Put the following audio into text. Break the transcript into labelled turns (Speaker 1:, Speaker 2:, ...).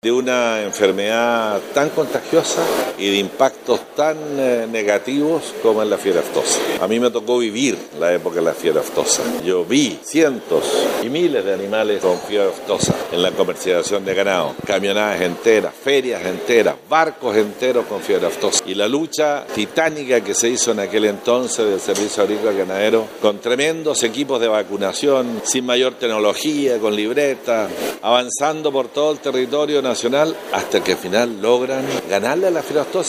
Speaker 1: de una enfermedad tan contagiosa y de impactos tan negativos como es la fiebre aftosa. A mí me tocó vivir la época de la fiebre aftosa. Yo vi cientos y miles de animales con fiebre aftosa en la comercialización de ganado, camionadas enteras, ferias enteras, barcos enteros con fiebre aftosa. Y la lucha titánica que se hizo en aquel entonces del Servicio Agrícola Ganadero, con tremendos equipos de vacunación, sin mayor tecnología, con libretas, avanzando por todo el territorio nacional, hasta que al final logran ganarle a la fiebre aftosa.